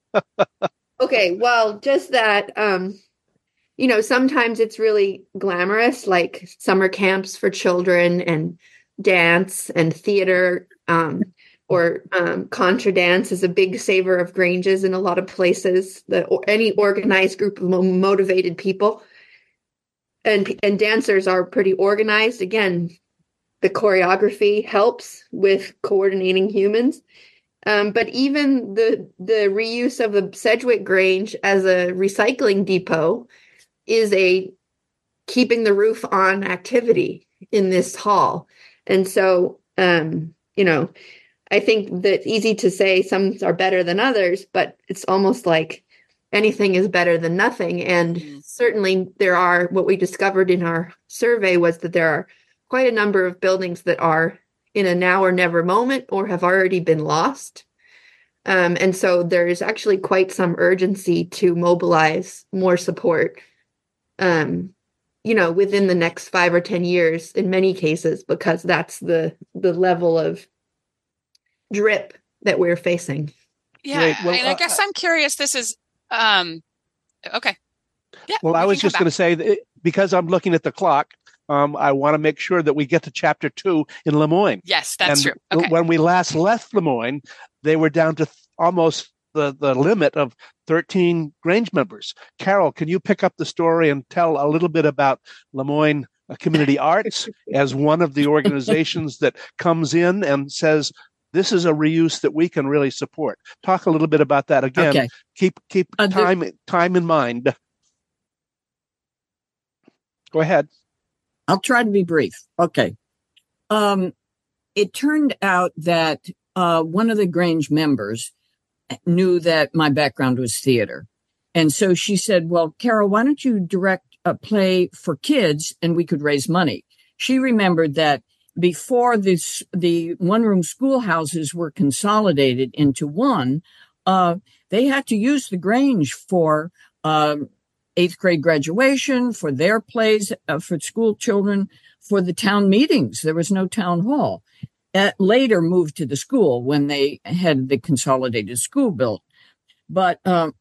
Okay, well, just that, um, you know, sometimes it's really glamorous, like summer camps for children and dance and theater, um, or um, contra dance is a big saver of Granges in a lot of places, the, or any organized group of motivated people. And and dancers are pretty organized. Again, the choreography helps with coordinating humans. Um, but even the the reuse of the Sedgwick Grange as a recycling depot is a keeping the roof on activity in this hall. And so, um, you know, I think that it's easy to say some are better than others, but it's almost like anything is better than nothing. And mm-hmm. certainly there are, what we discovered in our survey was that there are quite a number of buildings that are in a now or never moment or have already been lost. Um, and so there's actually quite some urgency to mobilize more support, um, you know, within the next five or ten years in many cases, because that's the the level of drip that we're facing. Yeah. Right. Well, and I guess uh, I'm curious, this is, um, okay. Yeah. Well, I was just going to say that because I'm looking at the clock, um, I want to make sure that we get to chapter two in Lemoyne. Yes, that's and true. Okay. When we last left Lemoyne, they were down to th- almost the, the limit of thirteen Grange members. Carol, can you pick up the story and tell a little bit about Lemoyne Community Arts as one of the organizations that comes in and says, this is a reuse that we can really support. Talk a little bit about that again. Okay. Keep keep uh, time there, time in mind. Go ahead. I'll try to be brief. Okay. Um, it turned out that uh, one of the Grange members knew that my background was theater. And so she said, well, Carol, why don't you direct a play for kids and we could raise money? She remembered that before this, the one-room schoolhouses were consolidated into one, uh, they had to use the Grange for uh, eighth grade graduation, for their plays, uh, for school children, for the town meetings. There was no town hall. uh, later moved to the school when they had the consolidated school built. But um,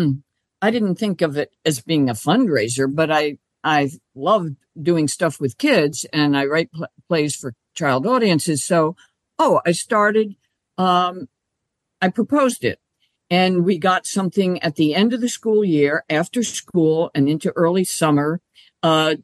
I didn't think of it as being a fundraiser, but I, I loved doing stuff with kids, and I write pl- plays for child audiences. So, oh, I started, um, I proposed it. And we got something at the end of the school year, after school and into early summer, uh,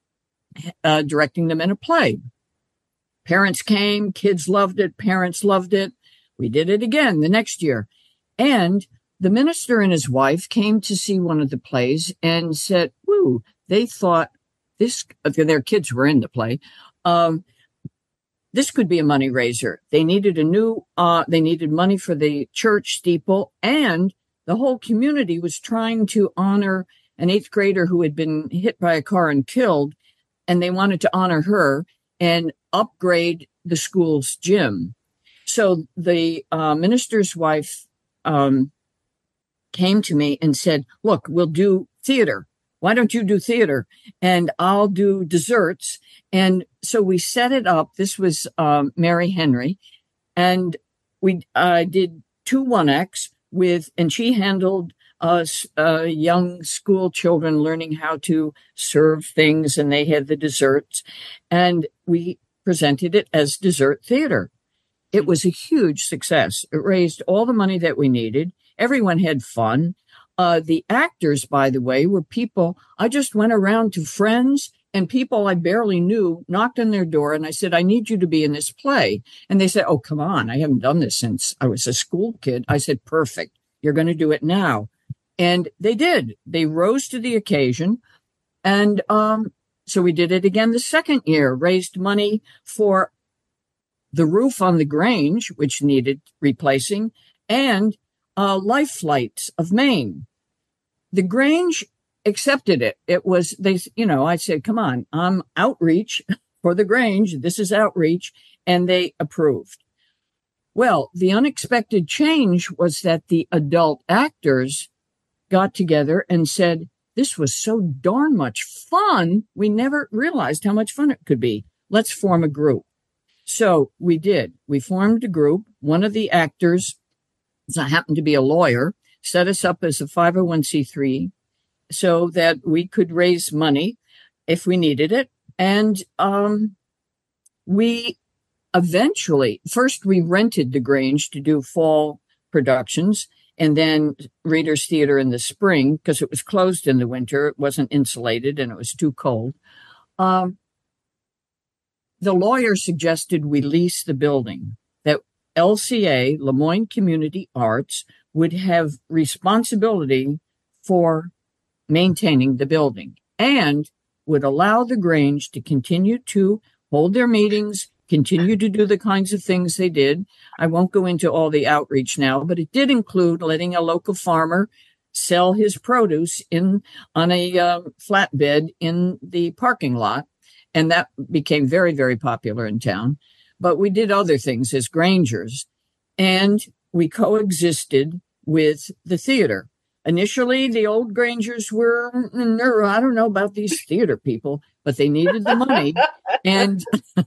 uh, directing them in a play. Parents came, kids loved it, parents loved it. We did it again the next year. And the minister and his wife came to see one of the plays and said, woo, they thought this, their kids were in the play. Um, This could be a money raiser. They needed a new, uh, they needed money for the church steeple, and the whole community was trying to honor an eighth grader who had been hit by a car and killed, and they wanted to honor her and upgrade the school's gym. So the uh, minister's wife um, came to me and said, look, we'll do theater. Why don't you do theater? And I'll do desserts. And so we set it up. This was um, Mary Henry. And we uh, did two one acts with, and she handled us uh, young school children learning how to serve things, and they had the desserts. And we presented it as dessert theater. It was a huge success. It raised all the money that we needed. Everyone had fun. Uh, the actors, by the way, were people I just went around to friends and people I barely knew, knocked on their door, and I said, I need you to be in this play. And they said, oh, come on. I haven't done this since I was a school kid. I said, perfect. You're going to do it now. And they did. They rose to the occasion. And um, so we did it again the second year, raised money for the roof on the Grange, which needed replacing, and uh, Life Flights of Maine. The Grange accepted it. It was, they, you know, I said, come on, I'm outreach for the Grange. This is outreach. And they approved. Well, the unexpected change was that the adult actors got together and said, this was so darn much fun. We never realized how much fun it could be. Let's form a group. So we did. We formed a group. One of the actors, I happened to be a lawyer, set us up as a five oh one c three so that we could raise money if we needed it. And um, we eventually, first we rented the Grange to do fall productions, and then Reader's Theater in the spring, because it was closed in the winter. It wasn't insulated and it was too cold. Um, the lawyer suggested we lease the building, that L C A, Lemoyne Community Arts, would have responsibility for maintaining the building and would allow the Grange to continue to hold their meetings, continue to do the kinds of things they did. I won't go into all the outreach now, but it did include letting a local farmer sell his produce in on a uh, flatbed in the parking lot. And that became very, very popular in town. But we did other things as Grangers, and we coexisted with the theater. Initially, the old Grangers were, I don't know about these theater people, but they needed the money, and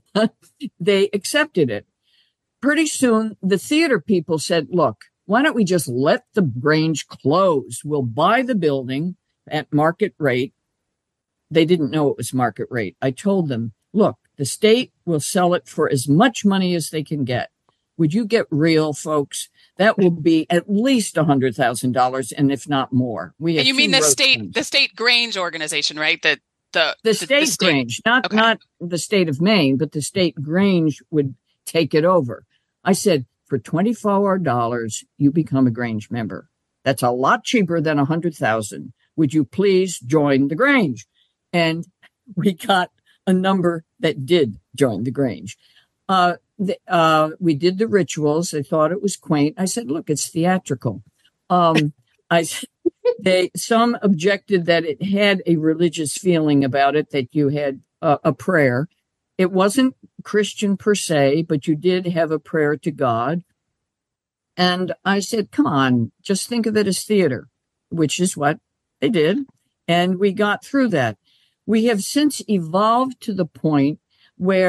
they accepted it. Pretty soon, the theater people said, look, why don't we just let the Grange close? We'll buy the building at market rate. They didn't know it was market rate. I told them, look, the state will sell it for as much money as they can get. Would you get real, folks? That will be at least one hundred thousand dollars, and if not more. We and you mean the state, rooms. the state Grange organization, right? The the the, the state the state Grange, not okay. not the state of Maine, but the state Grange would take it over. I said, for twenty-four dollars, you become a Grange member. That's a lot cheaper than one hundred thousand dollars. Would you please join the Grange? And we got a number that did join the Grange. Uh, the, uh, we did the rituals. They thought it was quaint. I said, look, it's theatrical. Um, I, they, some objected that it had a religious feeling about it, that you had a, a prayer. It wasn't Christian per se, but you did have a prayer to God. And I said, come on, just think of it as theater, which is what they did. And we got through that. We have since evolved to the point where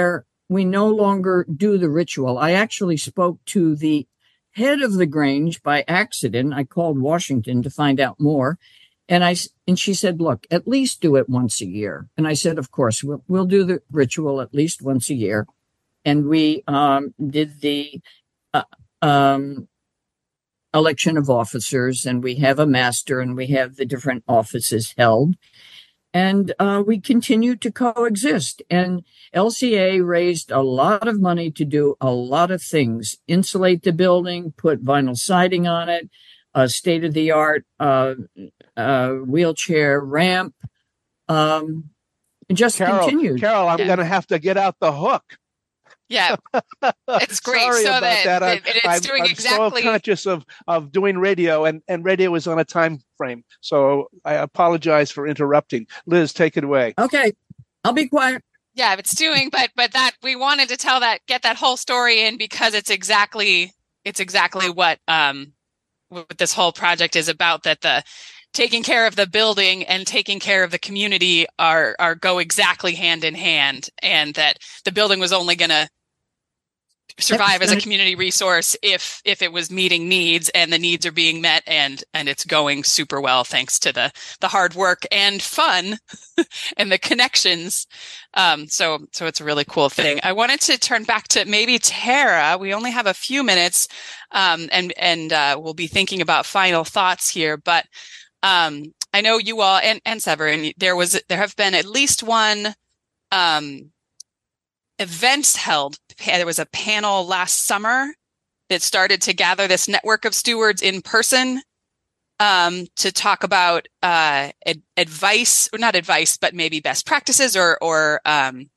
we no longer do the ritual. I actually spoke to the head of the Grange by accident. I called Washington to find out more. And I, and she said, look, at least do it once a year. And I said, of course, we'll, we'll do the ritual at least once a year. And we, um, did the, uh, um, election of officers, and we have a master, and we have the different offices held. And uh, we continue to coexist. And L C A raised a lot of money to do a lot of things: insulate the building, put vinyl siding on it, a state-of-the-art uh, uh, wheelchair ramp. Um, it just Carol, continued. Carol, I'm Yeah. going to have to get out the hook. Yeah, it's great. Sorry so about that, that. that I'm, it's I'm, doing I'm exactly. so conscious of, of doing radio, and, and radio is on a time frame. So I apologize for interrupting. Liz, take it away. Okay, I'll be quiet. Yeah, it's doing, but but that we wanted to tell that, get that whole story in, because it's exactly it's exactly what um what this whole project is about. That the taking care of the building and taking care of the community are are go exactly hand in hand, and that the building was only going to survive as a community resource if if it was meeting needs, and the needs are being met, and and it's going super well thanks to the the hard work and fun and the connections. Um, so so it's a really cool thing. I wanted to turn back to maybe Tara. We only have a few minutes, um, and and uh, we'll be thinking about final thoughts here. But um, I know you all and and Severin, there was there have been at least one um, events held. There was a panel last summer that started to gather this network of stewards in person um, to talk about uh, ad- advice, or not advice, but maybe best practices or or um,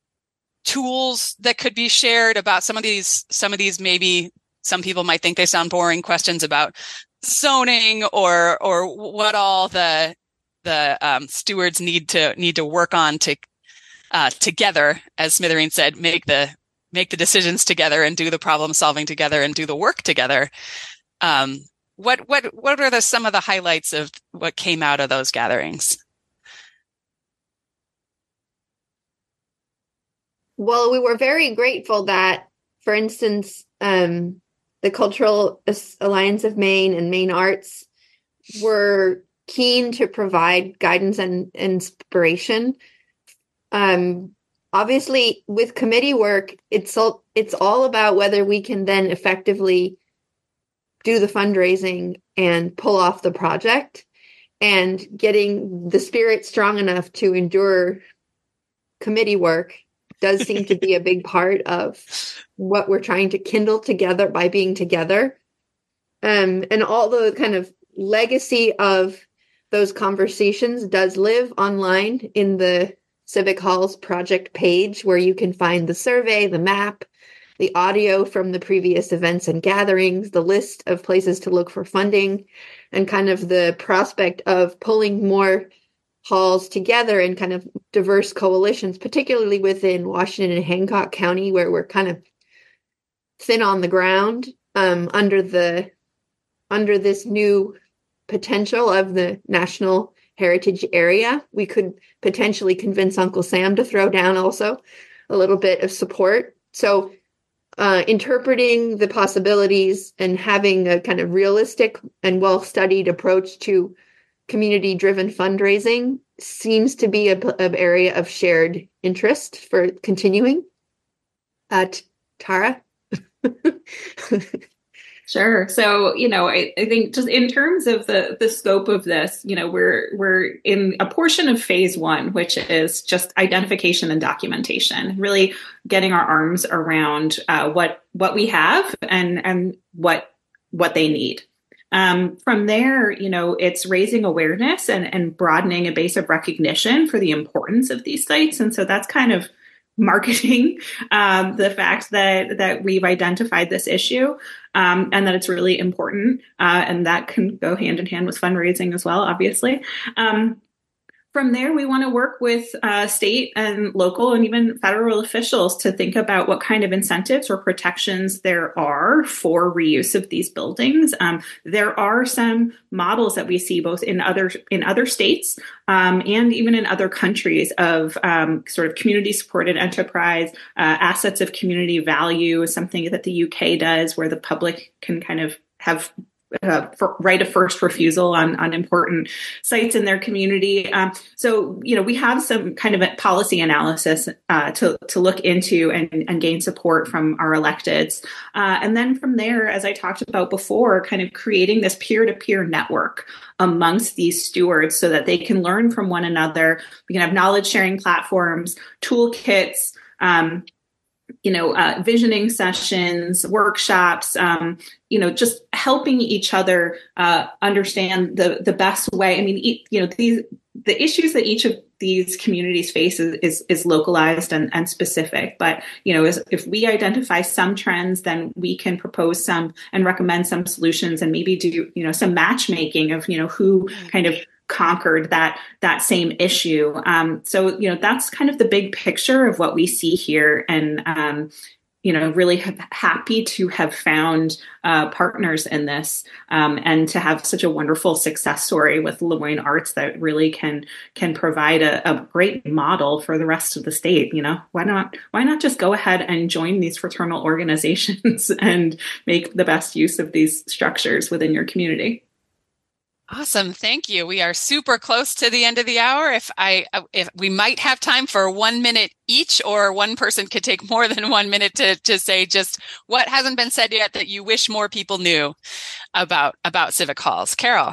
tools that could be shared about some of these. Some of these maybe some people might think they sound boring questions about zoning or or what all the the um, stewards need to need to work on to uh, together, as Smithereen said, make the make the decisions together and do the problem solving together and do the work together. Um, what, what, what are the, some of the highlights of what came out of those gatherings? Well, we were very grateful that, for instance, um, the Cultural Alliance of Maine and Maine Arts were keen to provide guidance and inspiration. Um, Obviously, with committee work, it's all, it's all about whether we can then effectively do the fundraising and pull off the project, and getting the spirit strong enough to endure committee work does seem to be a big part of what we're trying to kindle together by being together. Um, and all the kind of legacy of those conversations does live online in the Civic Hall's project page, where you can find the survey, the map, the audio from the previous events and gatherings, the list of places to look for funding, and kind of the prospect of pulling more halls together in kind of diverse coalitions, particularly within Washington and Hancock County, where we're kind of thin on the ground um, under the under this new potential of the National Heritage Area. We could potentially convince Uncle Sam to throw down also a little bit of support. So uh, interpreting the possibilities and having a kind of realistic and well-studied approach to community-driven fundraising seems to be an area of shared interest for continuing. Uh, t- Tara? Sure. So, you know, I, I think just in terms of the the scope of this, you know, we're we're in a portion of phase one, which is just identification and documentation, really getting our arms around uh, what what we have and and what what they need. Um, from there, you know, it's raising awareness and, and broadening a base of recognition for the importance of these sites. And so that's kind of marketing um, the fact that that we've identified this issue um, and that it's really important. Uh, and that can go hand in hand with fundraising as well, obviously. Um, From there, we want to work with uh, state and local and even federal officials to think about what kind of incentives or protections there are for reuse of these buildings. Um, there are some models that we see both in other in other states um, and even in other countries of um, sort of community-supported enterprise, uh, assets of community value, something that the U K does, where the public can kind of have Uh, for right of first refusal on, on important sites in their community. Um, so, you know, we have some kind of a policy analysis uh, to, to look into and, and gain support from our electeds. Uh, and then from there, as I talked about before, kind of creating this peer-to-peer network amongst these stewards so that they can learn from one another. We can have knowledge sharing platforms, toolkits, um, you know, uh, visioning sessions, workshops, um, you know, just helping each other uh, understand the the best way. I mean, e- you know, these the issues that each of these communities face is is, is localized and, and specific. But, you know, as, if we identify some trends, then we can propose some and recommend some solutions and maybe do, you know, some matchmaking of, you know, who kind of conquered that that same issue. Um, so, you know, that's kind of the big picture of what we see here. And, um, you know, really ha- happy to have found uh, partners in this um, and to have such a wonderful success story with Lemoyne Arts that really can can provide a, a great model for the rest of the state. You know, why not why not just go ahead and join these fraternal organizations and make the best use of these structures within your community? Awesome. Thank you. We are super close to the end of the hour. If I, if we might have time for one minute each, or one person could take more than one minute to, to say just what hasn't been said yet that you wish more people knew about, about Civic Halls. Carol.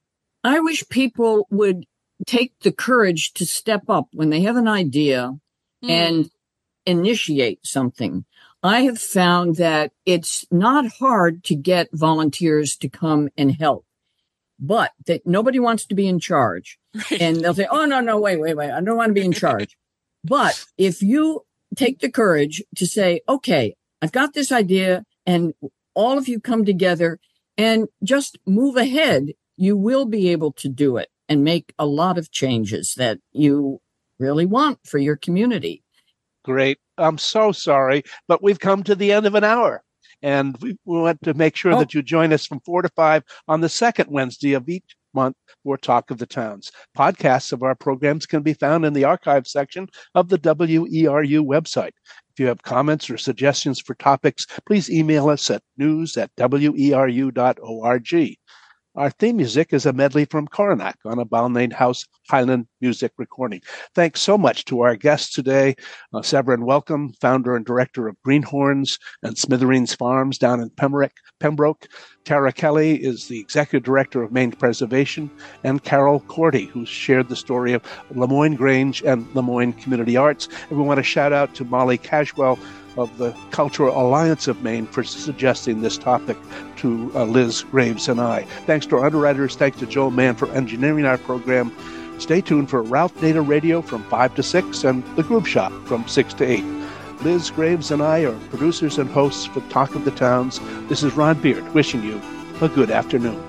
I wish people would take the courage to step up when they have an idea mm. and initiate something. I have found that it's not hard to get volunteers to come and help. But that nobody wants to be in charge. Right. And they'll say, oh, no, no, wait, wait, wait. I don't want to be in charge. But if you take the courage to say, okay, I've got this idea and all of you come together and just move ahead, you will be able to do it and make a lot of changes that you really want for your community. Great. I'm so sorry, but we've come to the end of an hour. And we want to make sure oh. that you join us from four to five on the second Wednesday of each month for Talk of the Towns. Podcasts of our programs can be found in the archive section of the W E R U website. If you have comments or suggestions for topics, please email us at news at W E R U dot org. Our theme music is a medley from Coronach on a Balmain House Highland music recording. Thanks so much to our guests today, uh, Severin Welcome, founder and director of Greenhorns and Smithereens Farms down in Pembroke. Pembroke. Tara Kelly is the executive director of Maine Preservation, and Carol Cordy, who shared the story of Lemoyne Grange and Lemoyne Community Arts. And we want to shout out to Molly Cashwell of the Cultural Alliance of Maine for suggesting this topic to uh, Liz Graves and I. Thanks to our underwriters. Thanks to Joel Mann for engineering our program. Stay tuned for Ralph Nader Radio from five to six and The Groove Shop from six to eight. Liz Graves and I are producers and hosts for Talk of the Towns. This is Ron Beard wishing you a good afternoon.